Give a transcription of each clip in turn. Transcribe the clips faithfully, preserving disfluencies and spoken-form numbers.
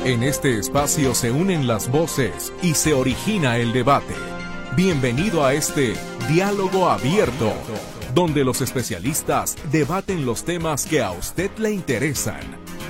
En este espacio se unen las voces y se origina el debate. Bienvenido a este Diálogo Abierto, donde los especialistas debaten los temas que a usted le interesan.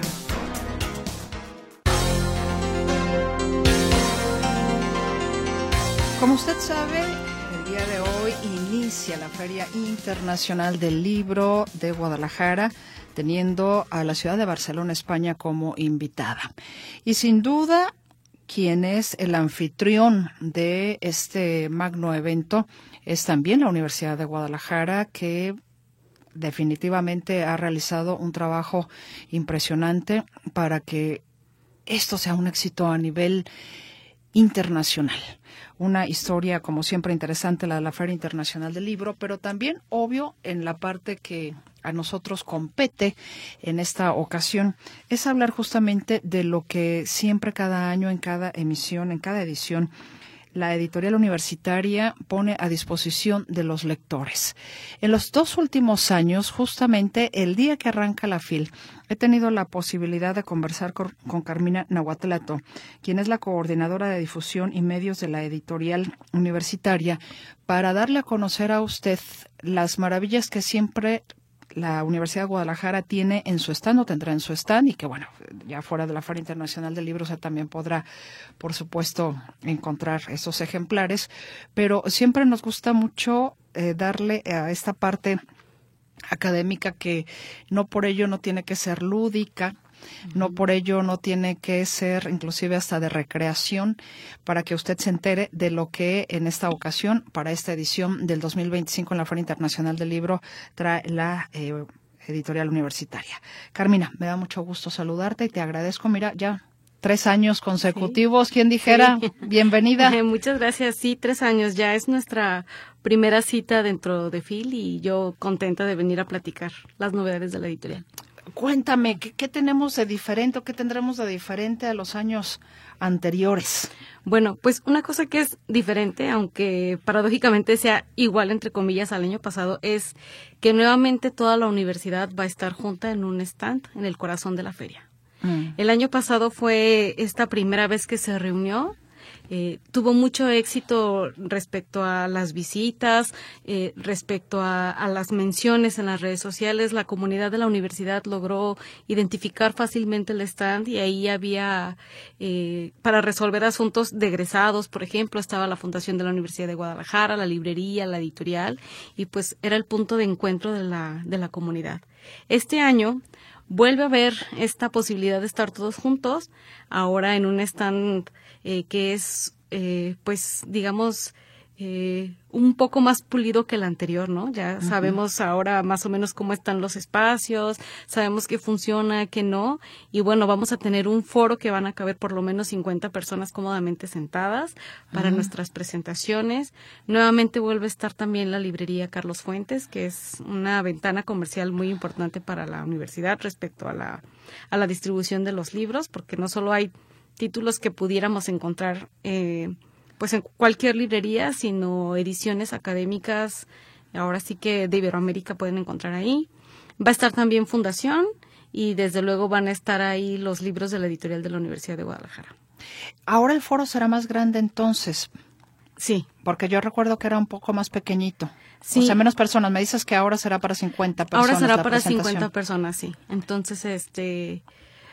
Como usted sabe, el día de hoy inicia la Feria Internacional del Libro de Guadalajara, teniendo a la ciudad de Barcelona, España, como invitada. Y sin duda, quien es el anfitrión de este magno evento es también la Universidad de Guadalajara, que definitivamente ha realizado un trabajo impresionante para que esto sea un éxito a nivel internacional. Una historia, como siempre, interesante, la de la Feria Internacional del Libro, pero también, obvio, en la parte que a nosotros compete en esta ocasión, es hablar justamente de lo que siempre cada año, en cada emisión, en cada edición, la editorial universitaria pone a disposición de los lectores. En los dos últimos años, justamente el día que arranca la FIL, he tenido la posibilidad de conversar con, con Carmina Nahuatlato, quien es la coordinadora de difusión y medios de la editorial universitaria, para darle a conocer a usted las maravillas que siempre la Universidad de Guadalajara tiene en su stand, o tendrá en su stand, y que, bueno, ya fuera de la Feria Internacional del Libro, o sea, también podrá, por supuesto, encontrar esos ejemplares. Pero siempre nos gusta mucho eh, darle a esta parte académica, que no por ello no tiene que ser lúdica, no por ello no tiene que ser inclusive hasta de recreación, para que usted se entere de lo que en esta ocasión, para esta edición del dos mil veinticinco en la Feria Internacional del Libro, trae la eh, editorial universitaria. Carmina, me da mucho gusto saludarte y te agradezco. Mira, ya tres años consecutivos, sí. ¿Quién dijera? Sí. Bienvenida. Muchas gracias. Sí, tres años. Ya es nuestra primera cita dentro de FIL y yo contenta de venir a platicar las novedades de la editorial. Cuéntame, ¿qué, qué tenemos de diferente o qué tendremos de diferente a los años anteriores? Bueno, pues una cosa que es diferente, aunque paradójicamente sea igual, entre comillas, al año pasado, es que nuevamente toda la universidad va a estar junta en un stand en el corazón de la feria. Mm. El año pasado fue esta primera vez que se reunió. Eh, tuvo mucho éxito respecto a las visitas, eh, respecto a, a las menciones en las redes sociales. La comunidad de la universidad logró identificar fácilmente el stand y ahí había, eh, para resolver asuntos de egresados, por ejemplo, estaba la Fundación de la Universidad de Guadalajara, la librería, la editorial, y pues era el punto de encuentro de la, de la comunidad. Este año vuelve a haber esta posibilidad de estar todos juntos, ahora en un stand eh, que es, eh, pues, digamos, eh, un poco más pulido que el anterior, ¿no? Ya uh-huh. Sabemos ahora más o menos cómo están los espacios, sabemos qué funciona, qué no, y bueno, vamos a tener un foro que van a caber por lo menos cincuenta personas cómodamente sentadas para uh-huh. nuestras presentaciones. Nuevamente vuelve a estar también la librería Carlos Fuentes, que es una ventana comercial muy importante para la universidad respecto a la, a la distribución de los libros, porque no solo hay títulos que pudiéramos encontrar eh, pues en cualquier librería, sino ediciones académicas, ahora sí que de Iberoamérica pueden encontrar ahí. Va a estar también Fundación y desde luego van a estar ahí los libros de la editorial de la Universidad de Guadalajara. Ahora el foro será más grande entonces. Sí. Porque yo recuerdo que era un poco más pequeñito. Sí. O sea, menos personas. Me dices que ahora será para cincuenta personas. Ahora será para cincuenta personas, sí. Entonces, este,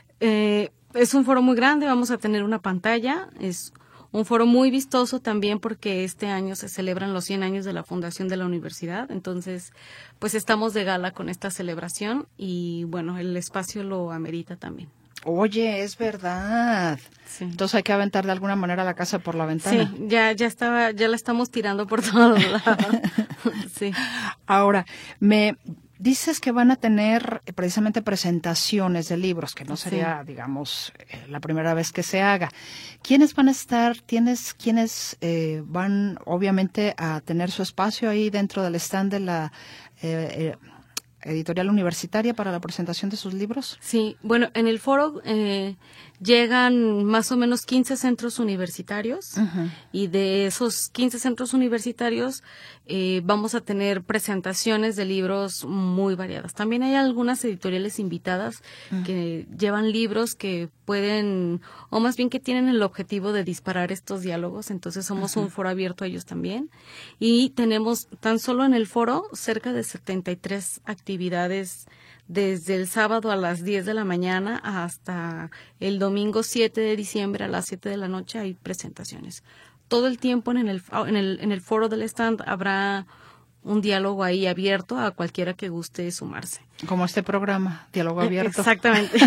eh, es un foro muy grande, vamos a tener una pantalla, es un foro muy vistoso también porque este año se celebran los cien años de la fundación de la universidad, entonces pues estamos de gala con esta celebración y bueno, el espacio lo amerita también. Oye, es verdad. Sí. Entonces hay que aventar de alguna manera la casa por la ventana. Sí, ya ya estaba, ya la estamos tirando por todos lados. Sí. Ahora, me dices que van a tener precisamente presentaciones de libros, que no sería, sí. digamos, eh, la primera vez que se haga. ¿Quiénes van a estar? ¿Tienes quiénes eh, van, obviamente, a tener su espacio ahí dentro del stand de la eh, eh, editorial universitaria para la presentación de sus libros? Sí, bueno, en el foro eh, llegan más o menos quince centros universitarios, uh-huh. y de esos quince centros universitarios eh, vamos a tener presentaciones de libros muy variadas. También hay algunas editoriales invitadas uh-huh. que llevan libros que pueden, o más bien que tienen el objetivo de disparar estos diálogos, entonces somos uh-huh. un foro abierto a ellos también. Y tenemos tan solo en el foro cerca de setenta y tres actividades desde el sábado a las diez de la mañana hasta el domingo siete de diciembre a las siete de la noche hay presentaciones. Todo el tiempo en el, en el, en el foro del stand habrá un diálogo ahí abierto a cualquiera que guste sumarse. Como este programa, Diálogo Abierto. Exactamente.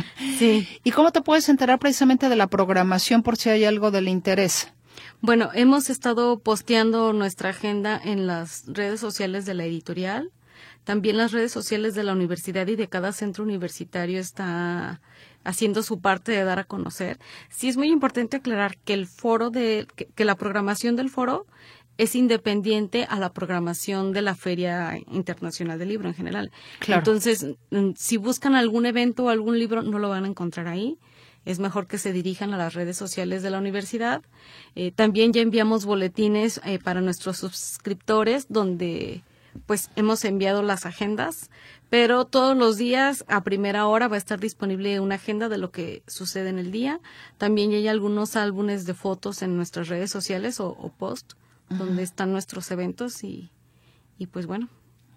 Sí. ¿Y cómo te puedes enterar precisamente de la programación por si hay algo del interés? Bueno, hemos estado posteando nuestra agenda en las redes sociales de la editorial. También las redes sociales de la universidad y de cada centro universitario está haciendo su parte de dar a conocer. Sí es muy importante aclarar que el foro de, que, que la programación del foro es independiente a la programación de la Feria Internacional del Libro en general. Claro. Entonces, si buscan algún evento o algún libro, no lo van a encontrar ahí. Es mejor que se dirijan a las redes sociales de la universidad. Eh, también ya enviamos boletines eh, para nuestros suscriptores donde pues hemos enviado las agendas, pero todos los días a primera hora va a estar disponible una agenda de lo que sucede en el día. También ya hay algunos álbumes de fotos en nuestras redes sociales o, o post, uh-huh. donde están nuestros eventos y, y pues bueno.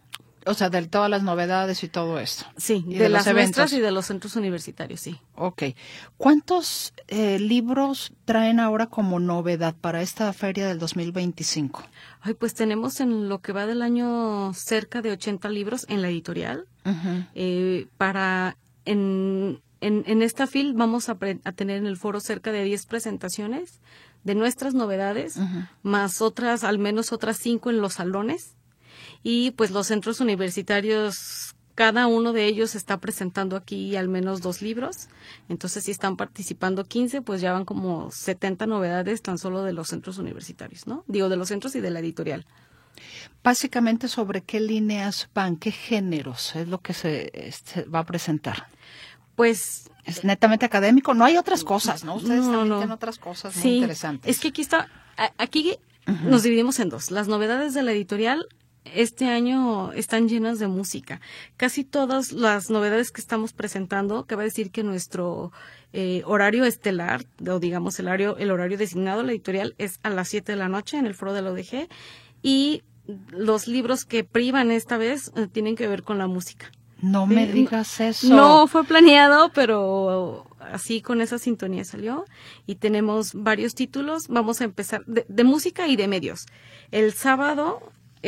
O sea, de todas las novedades y todo esto. Sí, de, de las nuestras y de los centros universitarios, sí. Ok. ¿Cuántos eh, libros traen ahora como novedad para esta feria del dos mil veinticinco? Ay, pues tenemos en lo que va del año cerca de ochenta libros en la editorial. Uh-huh. Eh, para, en, en, en esta fil vamos a, pre, a tener en el foro cerca de diez presentaciones de nuestras novedades, uh-huh. más otras, al menos otras cinco en los salones. Y pues los centros universitarios, cada uno de ellos está presentando aquí al menos dos libros. Entonces, si están participando quince, pues ya van como setenta novedades tan solo de los centros universitarios, ¿no? Digo, de los centros y de la editorial. Básicamente, ¿sobre qué líneas van? ¿Qué géneros es lo que se, se va a presentar? Pues es netamente académico. No hay otras cosas, ¿no? Ustedes no, también no. tienen otras cosas sí, muy interesantes. Es que aquí está, aquí uh-huh. nos dividimos en dos. Las novedades de la editorial este año están llenas de música. Casi todas las novedades que estamos presentando, que va a decir que nuestro eh, horario estelar, o digamos el horario, el horario designado a la editorial es a las siete de la noche en el foro de la U D G, y los libros que privan esta vez eh, tienen que ver con la música. No me eh, digas eso. No fue planeado, pero así con esa sintonía salió. Y tenemos varios títulos. Vamos a empezar de, de música y de medios. El sábado,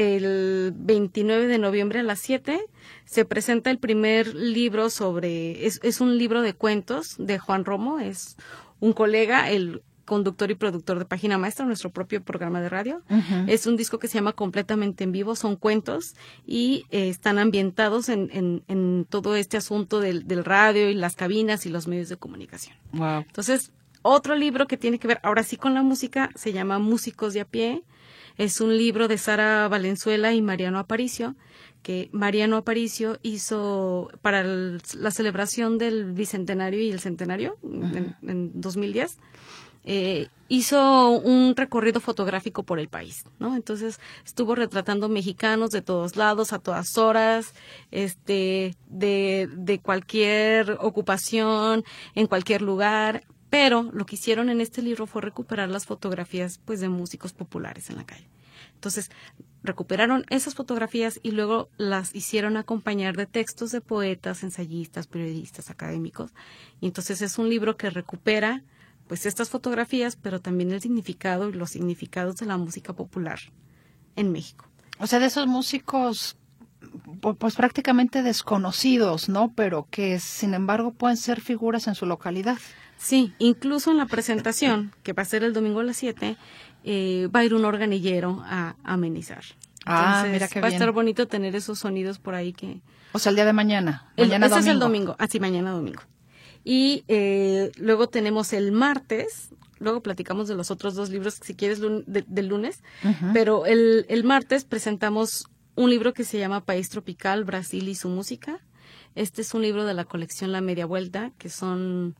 el veintinueve de noviembre a las siete, se presenta el primer libro sobre, es, es un libro de cuentos de Juan Romo, es un colega, el conductor y productor de Página Maestra, nuestro propio programa de radio. Uh-huh. Es un disco que se llama Completamente en Vivo, son cuentos y eh, están ambientados en, en, en todo este asunto del, del radio y las cabinas y los medios de comunicación. Wow. Entonces, otro libro que tiene que ver ahora sí con la música se llama Músicos de a pie. Es un libro de Sara Valenzuela y Mariano Aparicio, que Mariano Aparicio hizo para el, la celebración del Bicentenario y el Centenario, uh-huh. en, en dos mil diez. Eh, hizo un recorrido fotográfico por el país, ¿no? Entonces estuvo retratando mexicanos de todos lados, a todas horas, este, de, de cualquier ocupación, en cualquier lugar. Pero lo que hicieron en este libro fue recuperar las fotografías, pues, de músicos populares en la calle. Entonces, recuperaron esas fotografías y luego las hicieron acompañar de textos de poetas, ensayistas, periodistas, académicos. Y entonces es un libro que recupera, pues, estas fotografías, pero también el significado y los significados de la música popular en México. O sea, de esos músicos, pues, prácticamente desconocidos, ¿no? Pero que, sin embargo, pueden ser figuras en su localidad. Sí, incluso en la presentación, que va a ser el domingo a las siete, eh, va a ir un organillero a, a amenizar. Entonces, ah, mira qué va bien. a estar bonito tener esos sonidos por ahí que... O sea, el día de mañana. El, mañana ese domingo. es el domingo. Ah, sí, mañana domingo. Y eh, luego tenemos el martes, luego platicamos de los otros dos libros, si quieres, lun- de, del lunes, uh-huh. pero el, el martes presentamos un libro que se llama País Tropical, Brasil y su música. Este es un libro de la colección La Media Vuelta, que son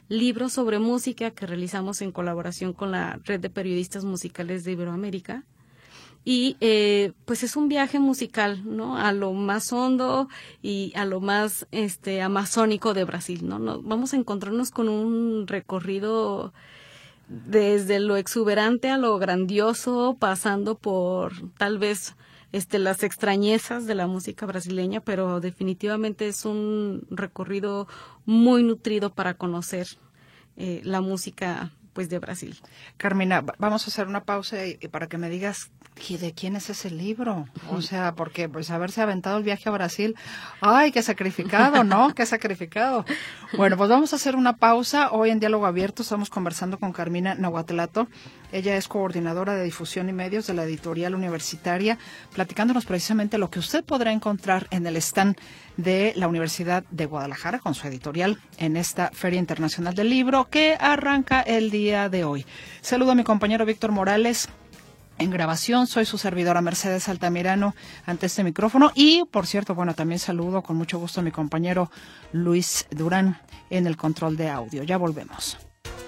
libro sobre música que realizamos en colaboración con la Red de Periodistas Musicales de Iberoamérica. Y eh, pues es un viaje musical, ¿no? A lo más hondo y a lo más este amazónico de Brasil, ¿no? Nos, vamos a encontrarnos con un recorrido desde lo exuberante a lo grandioso, pasando por tal vez este las extrañezas de la música brasileña, pero definitivamente es un recorrido muy nutrido para conocer eh, la música pues de Brasil. Carmina, vamos a hacer una pausa y, y para que me digas ¿de quién es ese libro? O sea, porque pues haberse aventado el viaje a Brasil, ¡ay, qué sacrificado!, ¿no? ¡Qué sacrificado! Bueno, pues vamos a hacer una pausa. Hoy en Diálogo Abierto estamos conversando con Carmina Nahuatlato. Ella es coordinadora de difusión y medios de la editorial universitaria, platicándonos precisamente lo que usted podrá encontrar en el stand de la Universidad de Guadalajara con su editorial en esta Feria Internacional del Libro que arranca el día de hoy. Saludo a mi compañero Víctor Morales. En grabación, soy su servidora Mercedes Altamirano ante este micrófono y, por cierto, bueno, también saludo con mucho gusto a mi compañero Luis Durán en el control de audio. Ya volvemos.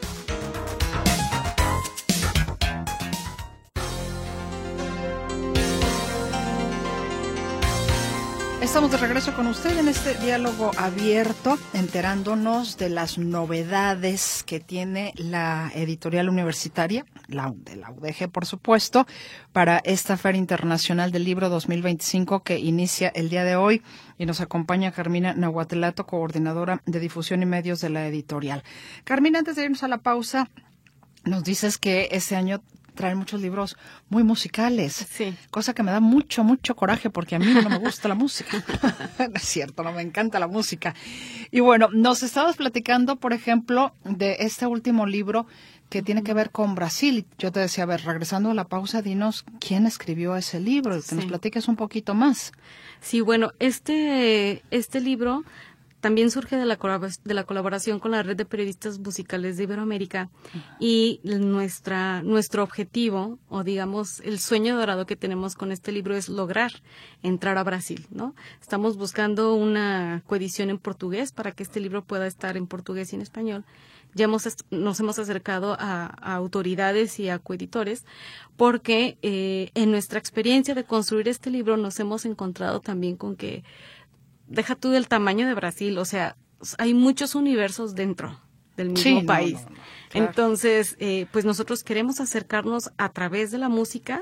Estamos de regreso con usted en este diálogo abierto, enterándonos de las novedades que tiene la editorial universitaria, la de la U D G, por supuesto, para esta Feria Internacional del Libro dos mil veinticinco que inicia el día de hoy y nos acompaña Carmina Nahuatlato, coordinadora de difusión y medios de la editorial. Carmina, antes de irnos a la pausa, nos dices que este año traen muchos libros muy musicales, sí. Cosa que me da mucho, mucho coraje porque a mí no me gusta la música. No es cierto, no me encanta la música. Y bueno, nos estabas platicando, por ejemplo, de este último libro que tiene que ver con Brasil. Yo te decía, a ver, regresando a la pausa, dinos quién escribió ese libro, que sí. Nos platiques un poquito más. Sí, bueno, este, este libro también surge de la, de la colaboración con la Red de Periodistas Musicales de Iberoamérica uh-huh. y nuestra, nuestro objetivo, o digamos, el sueño dorado que tenemos con este libro es lograr entrar a Brasil, ¿no? Estamos buscando una coedición en portugués para que este libro pueda estar en portugués y en español. Ya hemos, nos hemos acercado a, a autoridades y a coeditores porque eh, en nuestra experiencia de construir este libro nos hemos encontrado también con que deja tú del tamaño de Brasil, o sea, hay muchos universos dentro del mismo sí, país. No, no, no, claro. Entonces, eh, pues nosotros queremos acercarnos a través de la música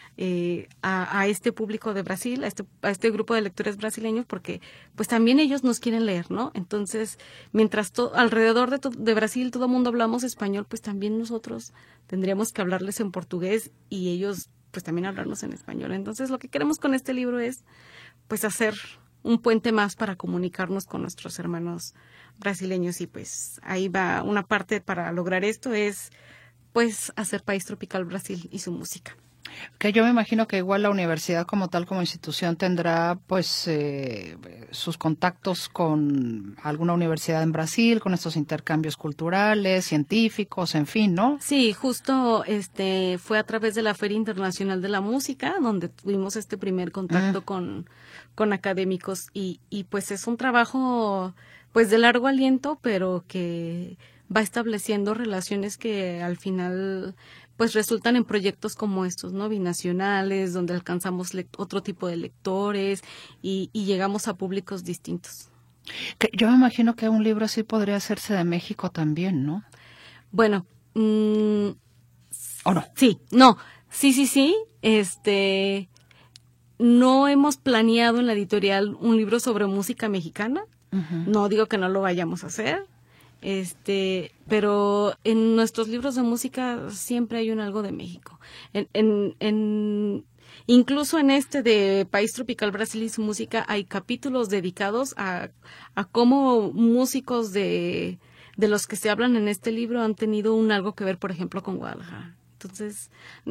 eh, a, a este público de Brasil, a este, a este grupo de lectores brasileños, porque pues también ellos nos quieren leer, ¿no? Entonces, mientras to, alrededor de, to, de Brasil todo el mundo hablamos español, pues también nosotros tendríamos que hablarles en portugués y ellos pues también hablarnos en español. Entonces, lo que queremos con este libro es pues hacer un puente más para comunicarnos con nuestros hermanos brasileños y pues ahí va una parte para lograr esto es pues hacer País Tropical Brasil y su música. Que yo me imagino que igual la universidad como tal, como institución, tendrá pues eh, sus contactos con alguna universidad en Brasil, con estos intercambios culturales, científicos, en fin, ¿no? Sí, justo este fue a través de la Feria Internacional de la Música donde tuvimos este primer contacto uh-huh. con, con académicos y, y pues es un trabajo pues de largo aliento, pero que va estableciendo relaciones que al final pues resultan en proyectos como estos, ¿no? Binacionales, donde alcanzamos le- otro tipo de lectores y, y llegamos a públicos distintos. Que yo me imagino que un libro así podría hacerse de México también, ¿no? Bueno, mmm, ¿o no? Sí, no, sí, sí, sí, este, no hemos planeado en la editorial un libro sobre música mexicana, uh-huh. No digo que no lo vayamos a hacer, Este, pero en nuestros libros de música siempre hay un algo de México. En, en, en, incluso en este de País Tropical Brasil y su música hay capítulos dedicados a, a cómo músicos de, de los que se hablan en este libro han tenido un algo que ver, por ejemplo, con Guadalajara. Entonces,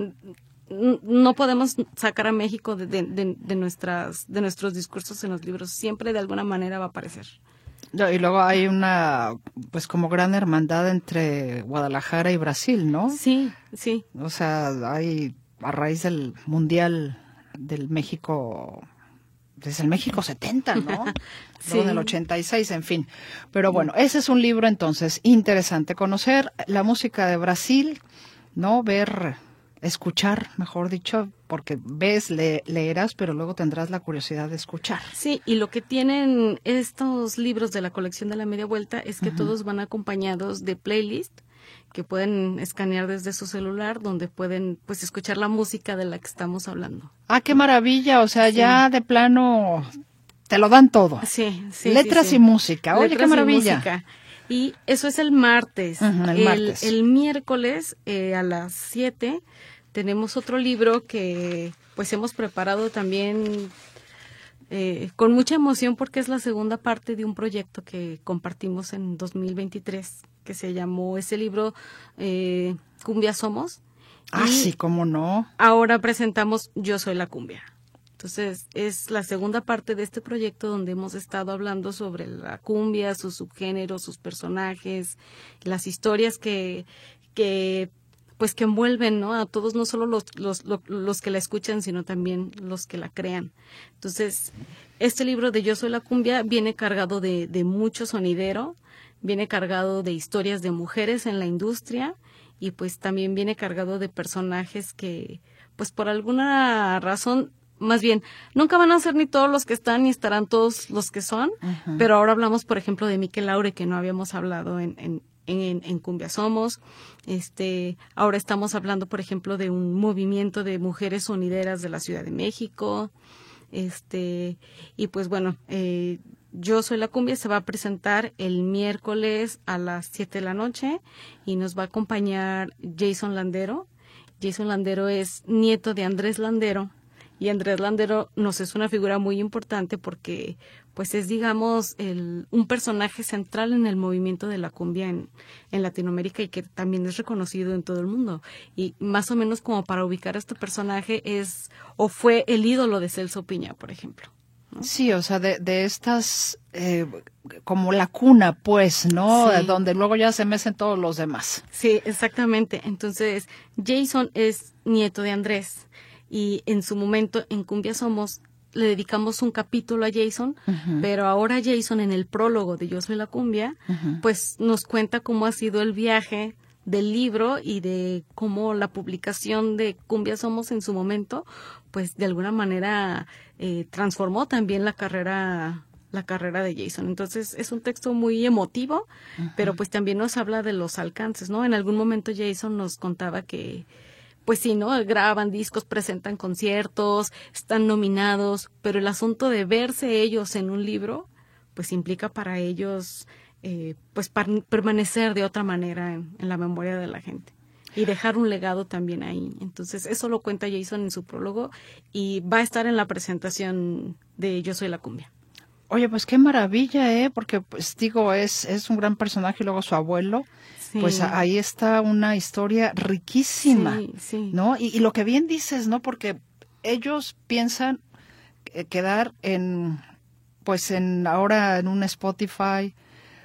no podemos sacar a México de, de, de, de, nuestras, de nuestros discursos en los libros. Siempre de alguna manera va a aparecer. Y luego hay una, pues como gran hermandad entre Guadalajara y Brasil, ¿no? Sí, sí. O sea, hay, a raíz del Mundial del México desde el México setenta, ¿no? Sí. Luego en el ochenta y seis, en fin. Pero bueno, ese es un libro entonces interesante. Conocer la música de Brasil, ¿no? Ver, escuchar, mejor dicho, porque ves, le, leerás, pero luego tendrás la curiosidad de escuchar. Sí, y lo que tienen estos libros de la colección de la Media Vuelta es que uh-huh. todos van acompañados de playlist que pueden escanear desde su celular, donde pueden pues escuchar la música de la que estamos hablando. Ah, qué maravilla, o sea, sí. ya de plano te lo dan todo. Sí, sí. Letras sí, sí. y música, oye, Letras qué maravilla. Y, música. Y eso es el martes. Uh-huh, el, el martes. El miércoles eh, a las siete tenemos otro libro que pues hemos preparado también eh, con mucha emoción porque es la segunda parte de un proyecto que compartimos en dos mil veintitrés que se llamó ese libro eh, Cumbia Somos. Ah, sí, cómo no. Ahora presentamos Yo Soy la Cumbia. Entonces, es la segunda parte de este proyecto donde hemos estado hablando sobre la cumbia, sus subgéneros, sus personajes, las historias que, que pues que envuelven, ¿no? A todos, no solo los, los, los, los que la escuchan, sino también los que la crean. Entonces, este libro de Yo Soy la Cumbia viene cargado de, de mucho sonidero, viene cargado de historias de mujeres en la industria y pues también viene cargado de personajes que, pues por alguna razón, más bien, nunca van a ser ni todos los que están ni estarán todos los que son, uh-huh. pero ahora hablamos, por ejemplo, de Miquel Laure, que no habíamos hablado en, en, en, en Cumbia Somos. Este, ahora estamos hablando, por ejemplo, de un movimiento de mujeres sonideras de la Ciudad de México. Este, y pues bueno, eh, Yo Soy la Cumbia se va a presentar el miércoles a las siete de la noche y nos va a acompañar Jason Landero. Jason Landero es nieto de Andrés Landero. Y Andrés Landero nos es una figura muy importante porque pues es, digamos, el, un personaje central en el movimiento de la cumbia en, en Latinoamérica y que también es reconocido en todo el mundo. Y más o menos como para ubicar a este personaje es o fue el ídolo de Celso Piña, por ejemplo, ¿no? Sí, o sea, de, de estas, eh, como la cuna, pues, ¿no? Sí. Donde luego ya se mecen todos los demás. Sí, exactamente. Entonces, Jason es nieto de Andrés. Y en su momento, en Cumbia Somos, le dedicamos un capítulo a Jason, uh-huh. pero ahora Jason, en el prólogo de Yo Soy la Cumbia, uh-huh. pues nos cuenta cómo ha sido el viaje del libro y de cómo la publicación de Cumbia Somos en su momento, pues de alguna manera eh, transformó también la carrera la carrera de Jason. Entonces es un texto muy emotivo, uh-huh. pero pues también nos habla de los alcances, ¿no? En algún momento Jason nos contaba que pues sí, ¿no? Graban discos, presentan conciertos, están nominados, pero el asunto de verse ellos en un libro, pues implica para ellos, eh, pues par- permanecer de otra manera en, en la memoria de la gente y dejar un legado también ahí. Entonces, eso lo cuenta Jason en su prólogo y va a estar en la presentación de Yo Soy la Cumbia. Oye, pues qué maravilla, ¿eh? Porque, pues digo, es, es un gran personaje y luego su abuelo. Sí. Pues ahí está una historia riquísima, sí, sí. ¿no? Y, y lo que bien dices, ¿no? Porque ellos piensan quedar en, pues en ahora en un Spotify,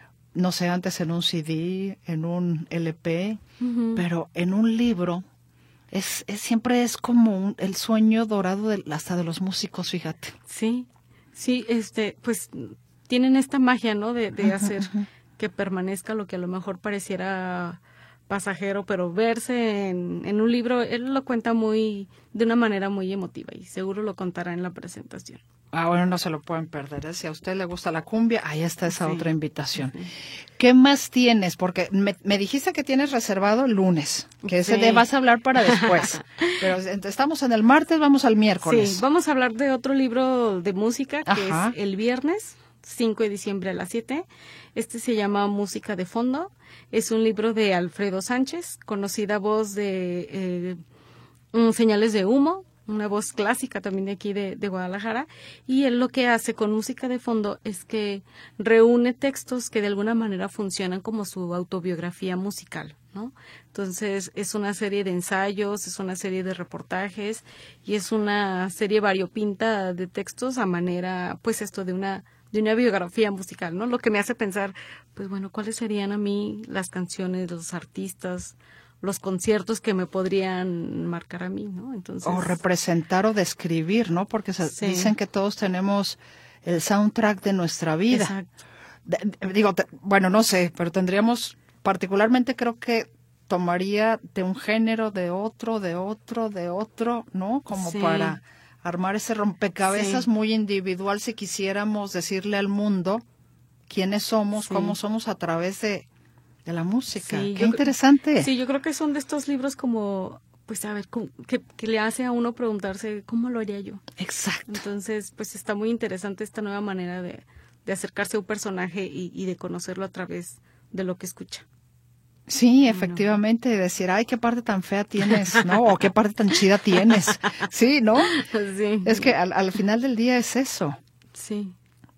no sé, antes en un C D, en un L P, uh-huh. pero en un libro es, es siempre es como un, el sueño dorado de, hasta de los músicos, fíjate. Sí, sí, este, pues tienen esta magia, ¿no? De, de uh-huh, hacer uh-huh. que permanezca lo que a lo mejor pareciera pasajero, pero verse en, en un libro, él lo cuenta muy, de una manera muy emotiva y seguro lo contará en la presentación. Ah, bueno, no se lo pueden perder, ¿eh? Si a usted le gusta la cumbia, ahí está esa sí. otra invitación. Sí. ¿Qué más tienes? Porque me, me dijiste que tienes reservado el lunes, que ese sí. te vas a hablar para después. Pero estamos en el martes, vamos al miércoles. Sí, vamos a hablar de otro libro de música que Ajá. es el viernes, cinco de diciembre a las siete. Este se llama Música de Fondo. Es un libro de Alfredo Sánchez, conocida voz de eh, Señales de Humo, una voz clásica también de aquí de, de Guadalajara. Y él lo que hace con Música de Fondo es que reúne textos que de alguna manera funcionan como su autobiografía musical, ¿no? Entonces es una serie de ensayos, es una serie de reportajes y es una serie variopinta de textos a manera, pues esto de una de una biografía musical, ¿no? Lo que me hace pensar, pues bueno, ¿cuáles serían a mí las canciones, los artistas los conciertos que me podrían marcar a mí, ¿no? Entonces, o representar o describir, ¿no? Porque se sí. dicen que todos tenemos el soundtrack de nuestra vida. Exacto. De, digo, te, bueno, no sé, pero tendríamos, particularmente creo que tomaría de un género, de otro, de otro, de otro, ¿no? Como sí. para armar ese rompecabezas sí. muy individual si quisiéramos decirle al mundo quiénes somos, sí. cómo somos a través de, de la música. Sí, Qué yo, interesante. Sí, yo creo que son de estos libros como, pues a ver, que, que le hace a uno preguntarse cómo lo haría yo. Exacto. Entonces, pues está muy interesante esta nueva manera de, de acercarse a un personaje y, y de conocerlo a través de lo que escucha. Sí, efectivamente, decir, ay, qué parte tan fea tienes, ¿no? O qué parte tan chida tienes. Sí, ¿no? Sí. Es que al, al final del día es eso. Sí.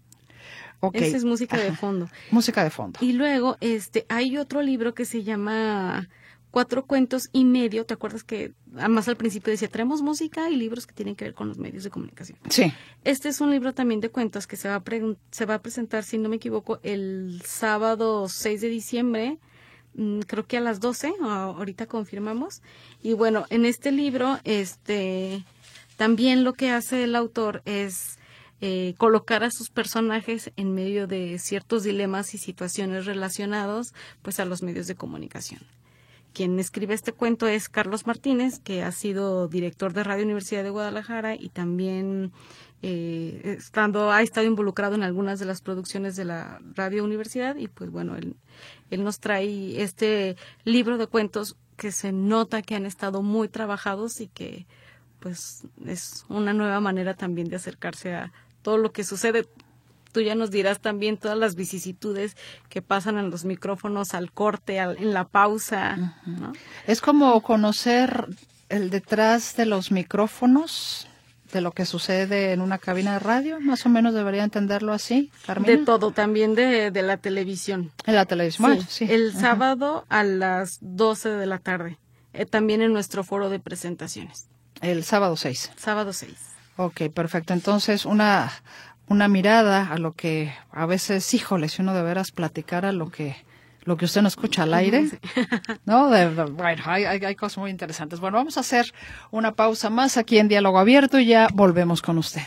Okay. Esa es música Ajá. de fondo. Música de fondo. Y luego, este, hay otro libro que se llama Cuatro cuentos y medio. ¿Te acuerdas que además al principio decía, traemos música y libros que tienen que ver con los medios de comunicación? Sí. Este es un libro también de cuentos que se va a, pre- se va a presentar, si no me equivoco, el sábado seis de diciembre. Creo que a las doce, ahorita confirmamos. Y bueno, en este libro, este, también lo que hace el autor es eh, colocar a sus personajes en medio de ciertos dilemas y situaciones relacionados, pues, a los medios de comunicación. Quien escribe este cuento es Carlos Martínez, que ha sido director de Radio Universidad de Guadalajara y también eh, estando, ha estado involucrado en algunas de las producciones de la Radio Universidad y pues bueno, él, él nos trae este libro de cuentos que se nota que han estado muy trabajados y que pues es una nueva manera también de acercarse a todo lo que sucede. Tú ya nos dirás también todas las vicisitudes que pasan en los micrófonos al corte, al, en la pausa, ¿no? Es como conocer el detrás de los micrófonos, de lo que sucede en una cabina de radio, más o menos debería entenderlo así, Carmina. De todo, también de, de la televisión. En la televisión, Sí, bueno, sí. El Ajá. sábado a las doce de la tarde, eh, también en nuestro foro de presentaciones. El sábado seis. Sábado seis. Ok, perfecto. Entonces, una... una mirada a lo que a veces, híjole, si uno de veras platicara lo que lo que usted no escucha al aire, sí. ¿No? De, de, bueno, hay, hay, hay cosas muy interesantes. Bueno, vamos a hacer una pausa más aquí en Diálogo Abierto y ya volvemos con usted.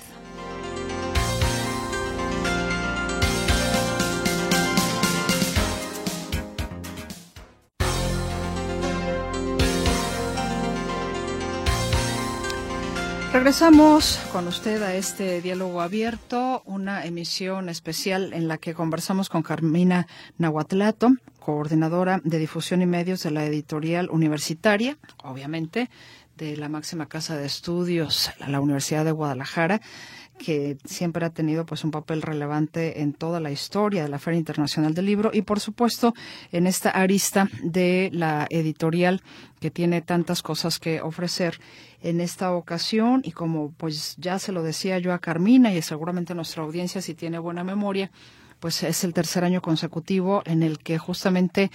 Regresamos con usted a este Diálogo Abierto, una emisión especial en la que conversamos con Carmina Nahuatlato, coordinadora de difusión y medios de la editorial universitaria, obviamente, de la máxima casa de estudios, la Universidad de Guadalajara, que siempre ha tenido pues un papel relevante en toda la historia de la Feria Internacional del Libro y por supuesto en esta arista de la editorial que tiene tantas cosas que ofrecer en esta ocasión y como pues ya se lo decía yo a Carmina y seguramente nuestra audiencia si tiene buena memoria, pues es el tercer año consecutivo en el que justamente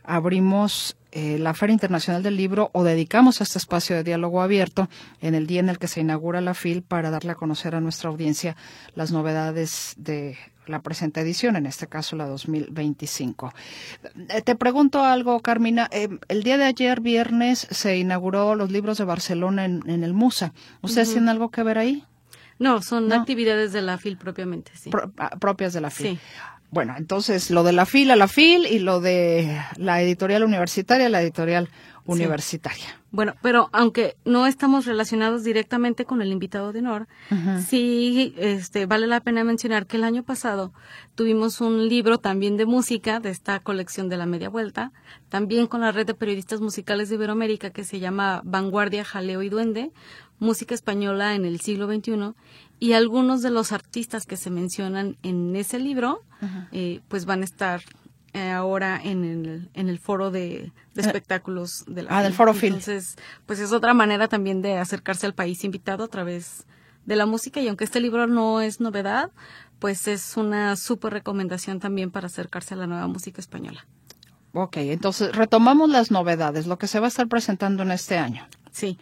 abrimos eh, la Feria Internacional del Libro o dedicamos este espacio de diálogo abierto en el día en el que se inaugura la F I L para darle a conocer a nuestra audiencia las novedades de la presente edición, en este caso la dos mil veinticinco. Eh, te pregunto algo, Carmina. Eh, el día de ayer, viernes, se inauguró los libros de Barcelona en, en el Musa. ¿Ustedes uh-huh. tienen algo que ver ahí? No, son ¿No? actividades de la F I L propiamente, sí. Pro, propias de la F I L. Sí. Bueno, entonces lo de la F I L a la F I L y lo de la editorial universitaria, la editorial universitaria. Sí. Bueno, pero aunque no estamos relacionados directamente con el invitado de honor, uh-huh. sí este, vale la pena mencionar que el año pasado tuvimos un libro también de música de esta colección de la Media Vuelta, también con la red de periodistas musicales de Iberoamérica que se llama Vanguardia, Jaleo y Duende, música española en el siglo veintiuno, y algunos de los artistas que se mencionan en ese libro, uh-huh. eh, pues van a estar eh, ahora en el en el foro de, de espectáculos de la Ah, del foro F I L. Entonces, pues es otra manera también de acercarse al país invitado a través de la música, y aunque este libro no es novedad, pues es una súper recomendación también para acercarse a la nueva música española. Ok, entonces retomamos las novedades, lo que se va a estar presentando en este año. Sí.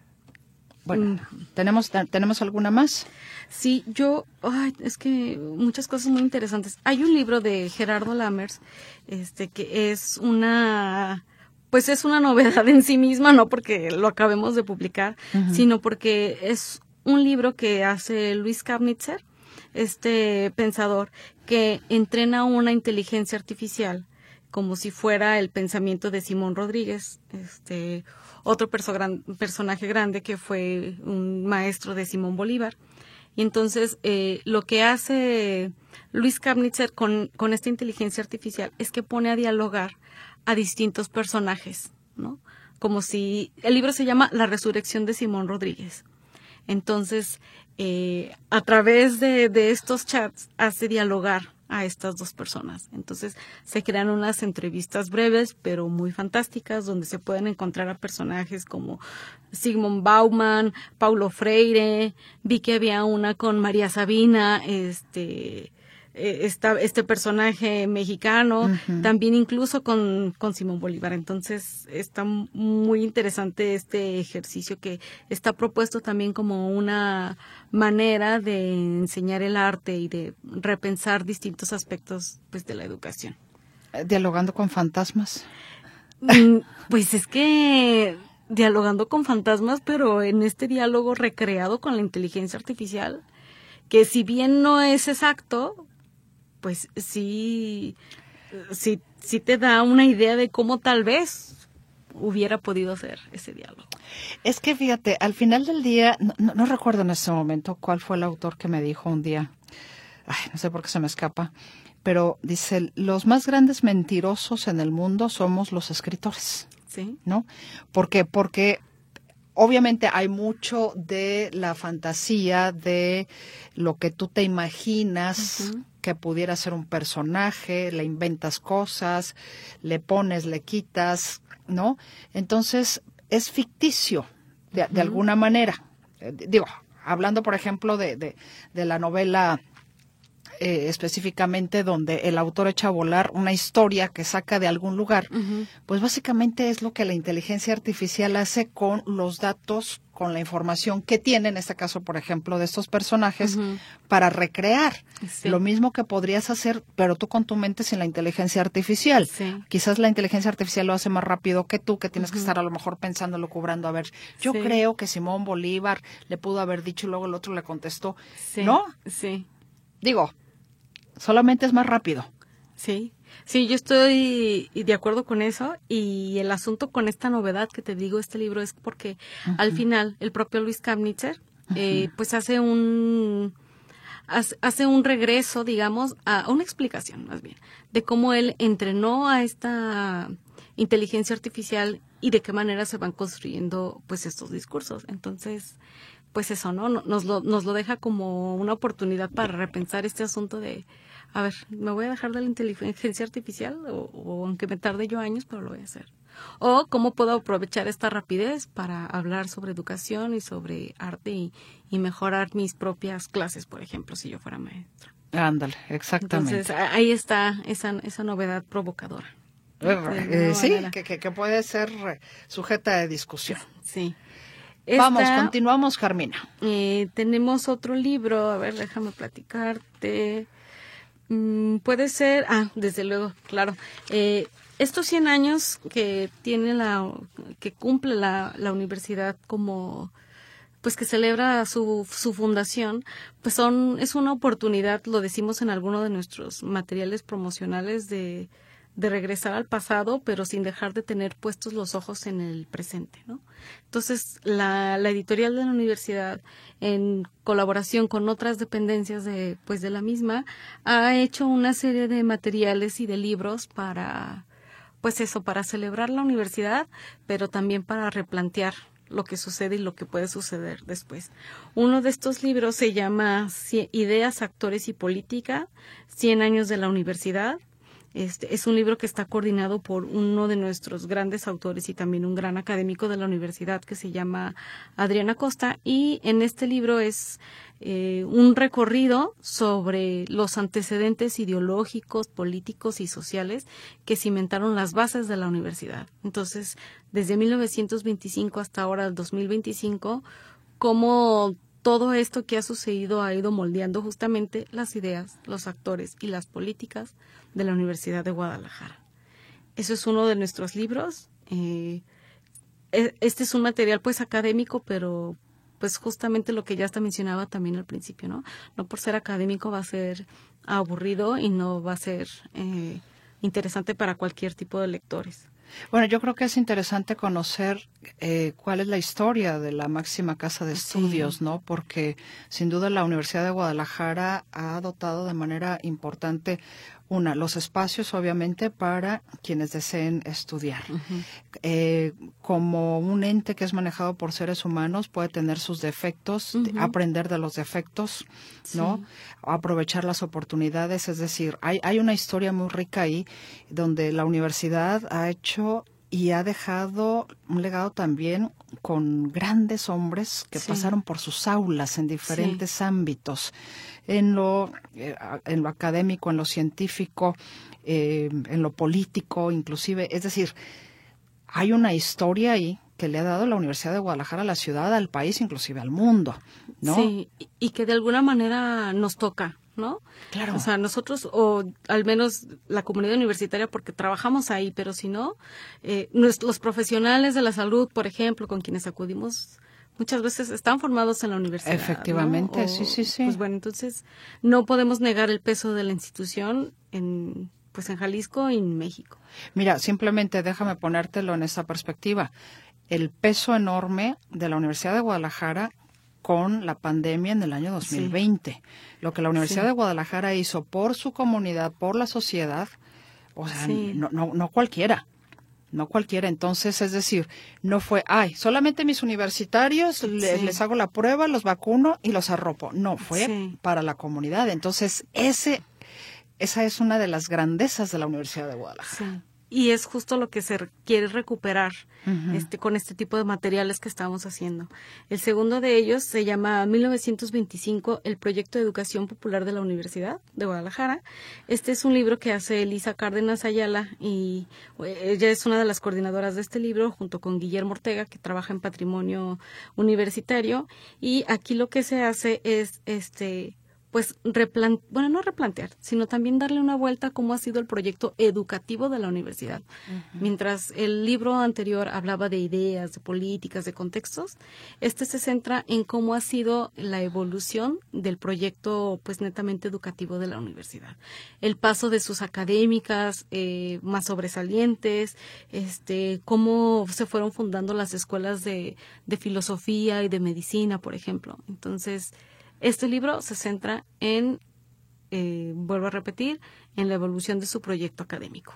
Bueno, mm. ¿tenemos, ¿tenemos alguna más? Sí, yo, ay, es que muchas cosas muy interesantes. Hay un libro de Gerardo Lammers, este, que es una pues es una novedad en sí misma, no porque lo acabemos de publicar, uh-huh. sino porque es un libro que hace Luis Kapnitzer, este pensador, que entrena una inteligencia artificial como si fuera el pensamiento de Simón Rodríguez, este otro perso- gran, personaje grande que fue un maestro de Simón Bolívar. Y entonces eh, lo que hace Luis Kapnitzer con, con esta inteligencia artificial es que pone a dialogar a distintos personajes, ¿no? Como si el libro se llama La resurrección de Simón Rodríguez. Entonces, eh, a través de, de estos chats hace dialogar a estas dos personas. Entonces, se crean unas entrevistas breves, pero muy fantásticas, donde se pueden encontrar a personajes como Zygmunt Bauman, Paulo Freire. Vi que había una con María Sabina, este... Esta, este personaje mexicano, uh-huh. también incluso con, con Simón Bolívar. Entonces está muy interesante este ejercicio que está propuesto también como una manera de enseñar el arte y de repensar distintos aspectos pues de la educación. ¿Dialogando con fantasmas? Pues es que dialogando con fantasmas, pero en este diálogo recreado con la inteligencia artificial, que si bien no es exacto, pues sí, sí, sí te da una idea de cómo tal vez hubiera podido ser ese diálogo. Es que fíjate, al final del día, no, no, no recuerdo en este momento cuál fue el autor que me dijo un día, ay, no sé por qué se me escapa, pero dice, los más grandes mentirosos en el mundo somos los escritores. Sí. ¿No? ¿Por qué? Porque obviamente hay mucho de la fantasía, de lo que tú te imaginas, uh-huh. que pudiera ser un personaje, le inventas cosas, le pones, le quitas, ¿no? Entonces, es ficticio, de, de uh-huh. alguna manera. Eh, digo, hablando, por ejemplo, de, de, de la novela eh, específicamente donde el autor echa a volar una historia que saca de algún lugar, uh-huh. pues básicamente es lo que la inteligencia artificial hace con los datos, con la información que tiene, en este caso, por ejemplo, de estos personajes, uh-huh. para recrear sí. lo mismo que podrías hacer, pero tú con tu mente sin la inteligencia artificial. Sí. Quizás la inteligencia artificial lo hace más rápido que tú, que tienes uh-huh. que estar a lo mejor pensando, lucubrando, a ver, yo sí. creo que Simón Bolívar le pudo haber dicho y luego el otro le contestó, sí. ¿no? Sí. Digo, solamente es más rápido. Sí, sí, yo estoy de acuerdo con eso, y el asunto con esta novedad que te digo, este libro, es porque uh-huh. al final el propio Luis Kapnitzer uh-huh. eh, pues hace un hace un regreso, digamos, a una explicación más bien, de cómo él entrenó a esta inteligencia artificial y de qué manera se van construyendo pues estos discursos. Entonces, pues eso, ¿no? Nos lo, nos lo deja como una oportunidad para repensar este asunto de, a ver, ¿me voy a dejar de la inteligencia artificial? O, o aunque me tarde yo años, pero lo voy a hacer. O cómo puedo aprovechar esta rapidez para hablar sobre educación y sobre arte y, y mejorar mis propias clases, por ejemplo, si yo fuera maestra. Ándale, exactamente. Entonces, ahí está esa, esa novedad provocadora. Eh, sí, que, que, que puede ser sujeta de discusión. Sí. Esta, Vamos, continuamos, Carmina. Eh, tenemos otro libro, a ver, déjame platicarte. Mm, puede ser, ah, desde luego, claro. Eh, estos cien años que tiene la, que cumple la, la universidad como, pues que celebra su, su fundación, pues son, es una oportunidad, lo decimos en alguno de nuestros materiales promocionales, de, de regresar al pasado, pero sin dejar de tener puestos los ojos en el presente, ¿no? Entonces, la, la editorial de la universidad, en colaboración con otras dependencias de, pues, de la misma, ha hecho una serie de materiales y de libros para, pues eso, para celebrar la universidad, pero también para replantear lo que sucede y lo que puede suceder después. Uno de estos libros se llama Ideas, Actores y Política, cien años de la universidad. Este es un libro que está coordinado por uno de nuestros grandes autores y también un gran académico de la universidad que se llama Adrián Acosta, y en este libro es eh, un recorrido sobre los antecedentes ideológicos, políticos y sociales que cimentaron las bases de la universidad. Entonces, desde mil novecientos veinticinco hasta ahora, el dos mil veinticinco, cómo todo esto que ha sucedido ha ido moldeando justamente las ideas, los actores y las políticas de la Universidad de Guadalajara. Eso es uno de nuestros libros. Eh, este es un material pues académico, pero pues justamente lo que ya hasta mencionaba también al principio, ¿no? No por ser académico va a ser aburrido y no va a ser eh, interesante para cualquier tipo de lectores. Bueno, yo creo que es interesante conocer eh, cuál es la historia de la máxima casa de estudios, sí. ¿no? Porque sin duda la Universidad de Guadalajara ha dotado de manera importante, una, los espacios obviamente para quienes deseen estudiar. Uh-huh. Eh, como un ente que es manejado por seres humanos puede tener sus defectos, uh-huh. aprender de los defectos, ¿no? Sí. Aprovechar las oportunidades, es decir, hay, hay una historia muy rica ahí donde la universidad ha hecho y ha dejado un legado también con grandes hombres que sí. pasaron por sus aulas en diferentes sí. ámbitos, en lo, eh, en lo académico, en lo científico, eh, en lo político, inclusive. Es decir, hay una historia ahí que le ha dado la Universidad de Guadalajara a la ciudad, al país, inclusive al mundo, ¿no? Sí, y que de alguna manera nos toca, ¿no? Claro. O sea, nosotros, o al menos la comunidad universitaria, porque trabajamos ahí, pero si no, eh, los profesionales de la salud, por ejemplo, con quienes acudimos, muchas veces están formados en la universidad. Efectivamente, ¿no? O, sí, sí, sí. Pues bueno, entonces no podemos negar el peso de la institución en, pues en Jalisco y en México. Mira, simplemente déjame ponértelo en esta perspectiva. El peso enorme de la Universidad de Guadalajara con la pandemia en el año dos mil veinte. Sí. Lo que la Universidad sí. de Guadalajara hizo por su comunidad, por la sociedad, o sea, sí. no, no, no cualquiera, no cualquiera. Entonces, es decir, no fue, ay, solamente mis universitarios, sí. les, les hago la prueba, los vacuno y los arropo. No, fue sí. para la comunidad. Entonces, ese, esa es una de las grandezas de la Universidad de Guadalajara. Sí. Y es justo lo que se quiere recuperar uh-huh. este, con este tipo de materiales que estamos haciendo. El segundo de ellos se llama mil novecientos veinticinco, el Proyecto de Educación Popular de la Universidad de Guadalajara. Este es un libro que hace Elisa Cárdenas Ayala y ella es una de las coordinadoras de este libro junto con Guillermo Ortega, que trabaja en Patrimonio Universitario. Y aquí lo que se hace es este... pues replan- bueno, no replantear, sino también darle una vuelta a cómo ha sido el proyecto educativo de la universidad. Uh-huh. Mientras el libro anterior hablaba de ideas, de políticas, de contextos, este se centra en cómo ha sido la evolución del proyecto pues netamente educativo de la universidad. El paso de sus académicas eh, más sobresalientes, este, cómo se fueron fundando las escuelas de, de filosofía y de medicina, por ejemplo. Entonces, este libro se centra en, eh, vuelvo a repetir, en la evolución de su proyecto académico.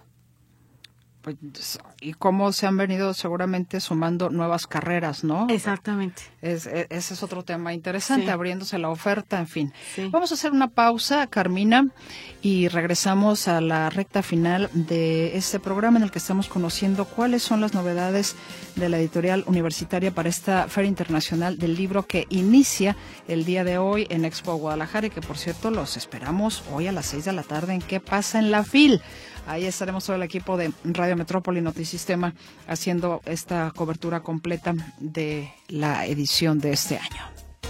Pues, y cómo se han venido seguramente sumando nuevas carreras, ¿no? Exactamente. Es, es, ese es otro tema interesante, sí. abriéndose la oferta, en fin. Sí. Vamos a hacer una pausa, Carmina, y regresamos a la recta final de este programa en el que estamos conociendo cuáles son las novedades de la editorial universitaria para esta Feria Internacional del Libro que inicia el día de hoy en Expo Guadalajara y que, por cierto, los esperamos hoy a las seis de la tarde en ¿Qué pasa en la F I L? Ahí estaremos todo el equipo de Radio Metrópoli Notisistema haciendo esta cobertura completa de la edición de este año.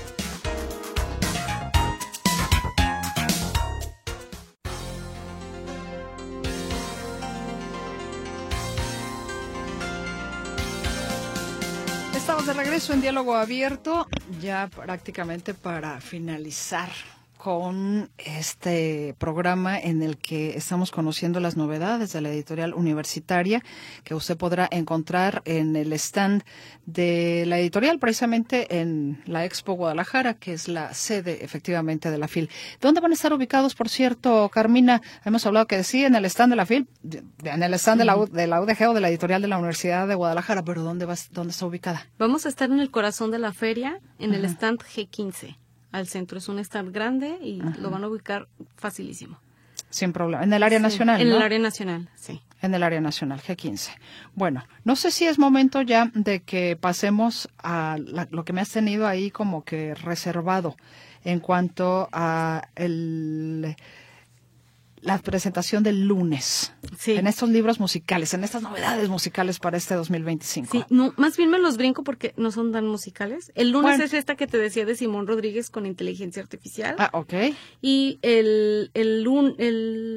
Estamos de regreso en Diálogo Abierto, ya prácticamente para finalizar con este programa en el que estamos conociendo las novedades de la editorial universitaria que usted podrá encontrar en el stand de la editorial, precisamente en la Expo Guadalajara, que es la sede efectivamente de la F I L. ¿Dónde van a estar ubicados, por cierto, Carmina? Hemos hablado que sí, en el stand de la F I L, en el stand de la, U, de la U D G o de la editorial de la Universidad de Guadalajara, pero ¿dónde, va, dónde está ubicada? Vamos a estar en el corazón de la feria, en uh-huh. el stand G quince. Al centro. Es un stand grande y uh-huh. lo van a ubicar facilísimo. Sin problema. En el área sí, nacional, En ¿no? el área nacional, sí. En el área nacional, G quince. Bueno, no sé si es momento ya de que pasemos a la, lo que me has tenido ahí como que reservado en cuanto a el... la presentación del lunes, sí. en estos libros musicales, en estas novedades musicales para este dos mil veinticinco. Sí, no, más bien me los brinco porque no son tan musicales. El lunes bueno. es esta que te decía de Simón Rodríguez con inteligencia artificial. Ah, ok. Y el, el, el,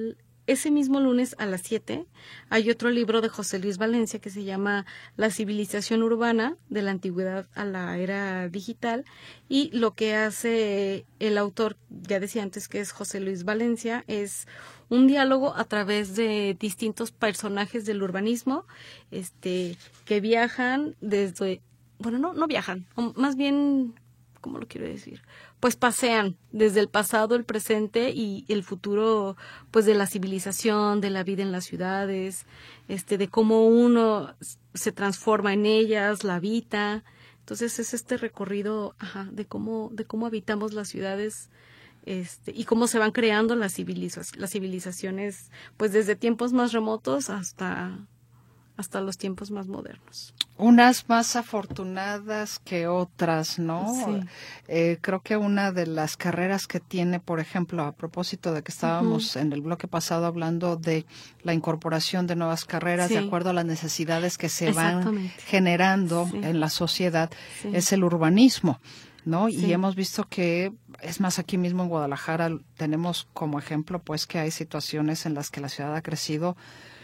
ese mismo lunes a las siete hay otro libro de José Luis Valencia que se llama La civilización urbana de la antigüedad a la era digital, y lo que hace el autor, ya decía antes que es José Luis Valencia, es un diálogo a través de distintos personajes del urbanismo, este, que viajan desde, bueno, no, no viajan, más bien, ¿cómo lo quiero decir? Pues pasean desde el pasado, el presente y el futuro, pues de la civilización, de la vida en las ciudades, este, de cómo uno se transforma en ellas, la habita. Entonces es este recorrido, ajá, de cómo, de cómo habitamos las ciudades, este, y cómo se van creando las civilizaciones, las civilizaciones, pues desde tiempos más remotos hasta, hasta los tiempos más modernos. Unas más afortunadas que otras, ¿no? Sí. Eh, creo que una de las carreras que tiene, por ejemplo, a propósito de que estábamos uh-huh. en el bloque pasado hablando de la incorporación de nuevas carreras, sí, de acuerdo a las necesidades que se van generando sí. en la sociedad, sí. es el urbanismo, ¿no? Sí. Y hemos visto que, es más, aquí mismo en Guadalajara tenemos como ejemplo, pues, que hay situaciones en las que la ciudad ha crecido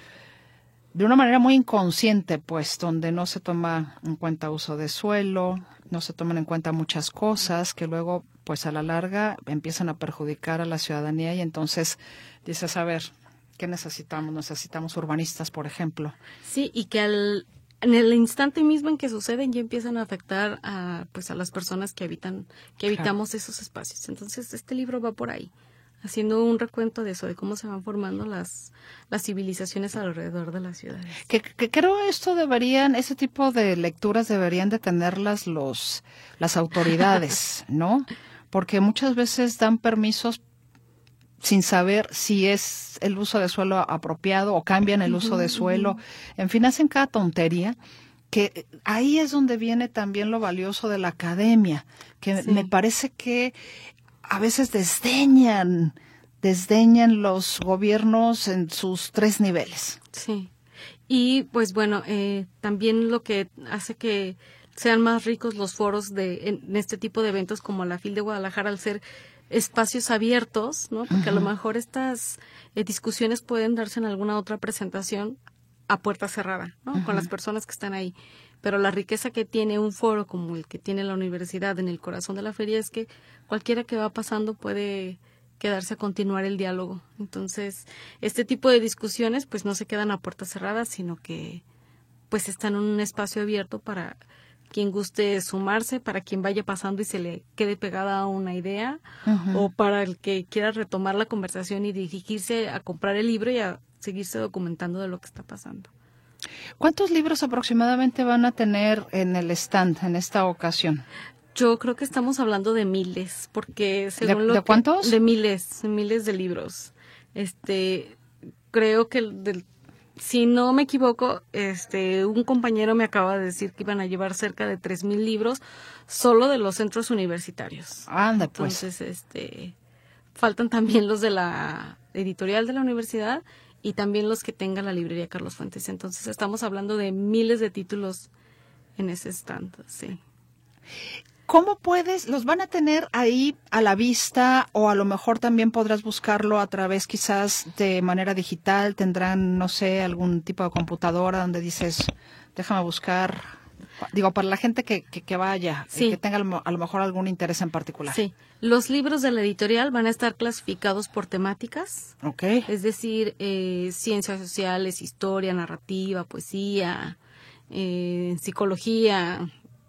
de una manera muy inconsciente, pues, donde no se toma en cuenta uso de suelo, no se toman en cuenta muchas cosas que luego, pues, a la larga empiezan a perjudicar a la ciudadanía y entonces dices, a ver, ¿qué necesitamos? Necesitamos urbanistas, por ejemplo. Sí, y que al, en el instante mismo en que suceden ya empiezan a afectar a, pues, a las personas que habitan, que habitamos claro. esos espacios. Entonces, este libro va por ahí, haciendo un recuento de eso, de cómo se van formando las, las civilizaciones alrededor de las ciudades. Que, que creo esto deberían, ese tipo de lecturas deberían de tenerlas los, las autoridades, ¿no? Porque muchas veces dan permisos sin saber si es el uso de suelo apropiado o cambian el uso de suelo. En fin, hacen cada tontería. Que ahí es donde viene también lo valioso de la academia, que sí. me parece que a veces desdeñan, desdeñan los gobiernos en sus tres niveles. Sí, y pues bueno, eh, también lo que hace que sean más ricos los foros de en, en este tipo de eventos como la FIL de Guadalajara, al ser espacios abiertos, ¿no? Porque uh-huh. a lo mejor estas eh, discusiones pueden darse en alguna otra presentación a puerta cerrada, ¿no? Uh-huh. Con las personas que están ahí. Pero la riqueza que tiene un foro como el que tiene la universidad en el corazón de la feria es que cualquiera que va pasando puede quedarse a continuar el diálogo. Entonces, este tipo de discusiones pues no se quedan a puertas cerradas, sino que pues están en un espacio abierto para quien guste sumarse, para quien vaya pasando y se le quede pegada a una idea, uh-huh. o para el que quiera retomar la conversación y dirigirse a comprar el libro y a seguirse documentando de lo que está pasando. ¿Cuántos libros aproximadamente van a tener en el stand en esta ocasión? Yo creo que estamos hablando de miles, porque según ¿De, lo ¿de que, cuántos? De miles, miles de libros. Este, creo que del, si no me equivoco, este, un compañero me acaba de decir que iban a llevar cerca de tres mil libros solo de los centros universitarios. Anda, pues. Entonces, este, faltan también los de la editorial de la universidad y también los que tenga la librería Carlos Fuentes. Entonces, estamos hablando de miles de títulos en ese stand, sí. ¿Cómo puedes? ¿Los van a tener ahí a la vista o a lo mejor también podrás buscarlo a través quizás de manera digital? ¿Tendrán, no sé, algún tipo de computadora donde dices, déjame buscar? Digo, para la gente que, que, que vaya, sí. que tenga a lo mejor algún interés en particular. Sí, los libros de la editorial van a estar clasificados por temáticas. Okay. Es decir, eh, ciencias sociales, historia, narrativa, poesía, eh, psicología.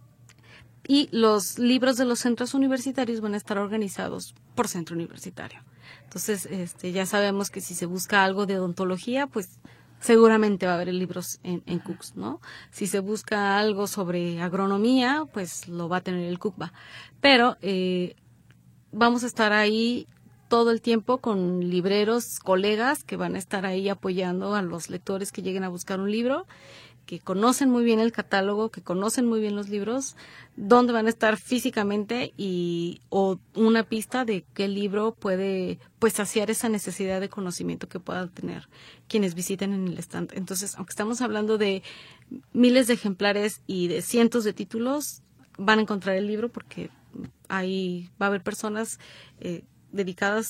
Y los libros de los centros universitarios van a estar organizados por centro universitario. Entonces, este, ya sabemos que si se busca algo de odontología, pues seguramente va a haber libros en, en C U C S, ¿no? Si se busca algo sobre agronomía, pues lo va a tener el C U C B A. Pero eh, vamos a estar ahí todo el tiempo con libreros, colegas que van a estar ahí apoyando a los lectores que lleguen a buscar un libro, que conocen muy bien el catálogo, que conocen muy bien los libros, dónde van a estar físicamente y o una pista de qué libro puede pues saciar esa necesidad de conocimiento que puedan tener quienes visiten en el stand. Entonces, aunque estamos hablando de miles de ejemplares y de cientos de títulos, van a encontrar el libro porque ahí va a haber personas eh, dedicadas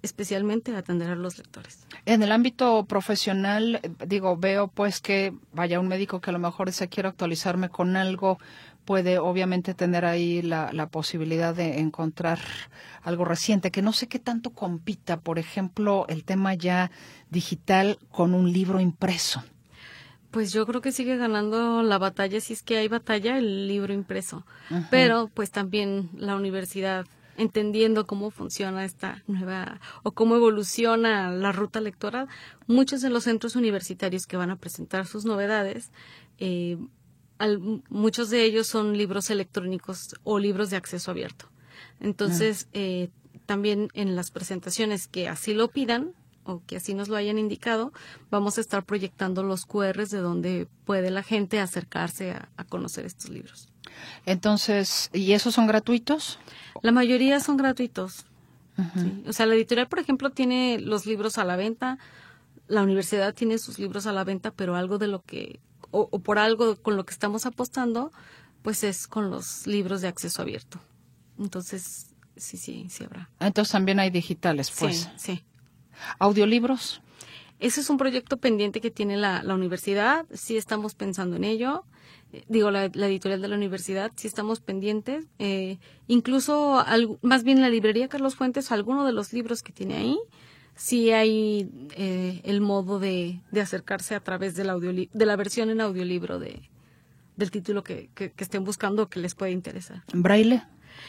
especialmente atender a los lectores. En el ámbito profesional, digo, veo pues que vaya un médico que a lo mejor se quiere actualizarme con algo, puede obviamente tener ahí la, la posibilidad de encontrar algo reciente, que no sé qué tanto compita, por ejemplo, el tema ya digital con un libro impreso. Pues yo creo que sigue ganando la batalla, si es que hay batalla, el libro impreso. Uh-huh. Pero pues también la universidad, entendiendo cómo funciona esta nueva o cómo evoluciona la ruta lectora, muchos de los centros universitarios que van a presentar sus novedades, eh, al, muchos de ellos son libros electrónicos o libros de acceso abierto. Entonces, uh-huh. eh, también en las presentaciones que así lo pidan, o que así nos lo hayan indicado, vamos a estar proyectando los cu erres de donde puede la gente acercarse a, a conocer estos libros. Entonces, ¿y esos son gratuitos? La mayoría son gratuitos. Uh-huh. ¿Sí? O sea, la editorial, por ejemplo, tiene los libros a la venta, la universidad tiene sus libros a la venta, pero algo de lo que, o, o por algo con lo que estamos apostando, pues es con los libros de acceso abierto. Entonces, sí, sí, sí habrá. Entonces también hay digitales, pues. Sí, sí. ¿Audiolibros? Ese es un proyecto pendiente que tiene la, la universidad. Sí estamos pensando en ello. Eh, digo, la, la editorial de la universidad, sí estamos pendientes. Eh, incluso, al, más bien la librería Carlos Fuentes, alguno de los libros que tiene ahí, sí hay eh, el modo de, de acercarse a través del audioli- de la versión en audiolibro de, del título que, que, que estén buscando o que les pueda interesar. ¿Braille?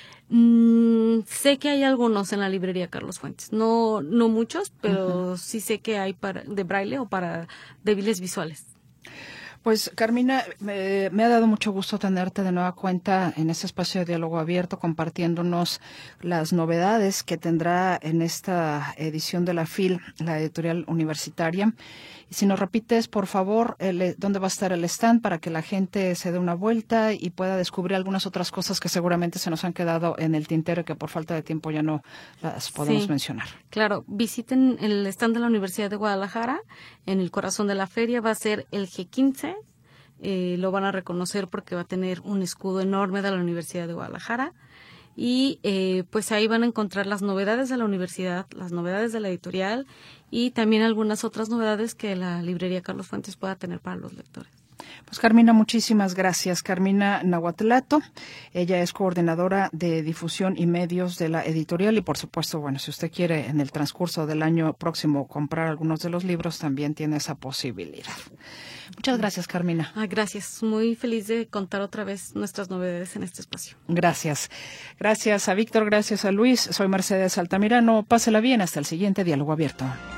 Mm, sé que hay algunos en la librería Carlos Fuentes, no no muchos, pero uh-huh. sí sé que hay para de braille o para débiles visuales. Pues, Carmina, me, me ha dado mucho gusto tenerte de nueva cuenta en este espacio de diálogo abierto, compartiéndonos las novedades que tendrá en esta edición de la F I L, la editorial universitaria. Y si nos repites, por favor, el, dónde va a estar el stand para que la gente se dé una vuelta y pueda descubrir algunas otras cosas que seguramente se nos han quedado en el tintero y que por falta de tiempo ya no las podemos sí, mencionar. Claro, visiten el stand de la Universidad de Guadalajara, en el corazón de la feria, va a ser el G quince. Eh, lo van a reconocer porque va a tener un escudo enorme de la Universidad de Guadalajara y eh, pues ahí van a encontrar las novedades de la universidad, las novedades de la editorial y también algunas otras novedades que la librería Carlos Fuentes pueda tener para los lectores. Pues Carmina, muchísimas gracias. Carmina Nahuatlato, ella es coordinadora de difusión y medios de la editorial y por supuesto, bueno, si usted quiere en el transcurso del año próximo comprar algunos de los libros, también tiene esa posibilidad. Muchas gracias, Carmina. Ah, gracias. Muy feliz de contar otra vez nuestras novedades en este espacio. Gracias. Gracias a Víctor, gracias a Luis. Soy Mercedes Altamirano. Pásela bien hasta el siguiente Diálogo Abierto.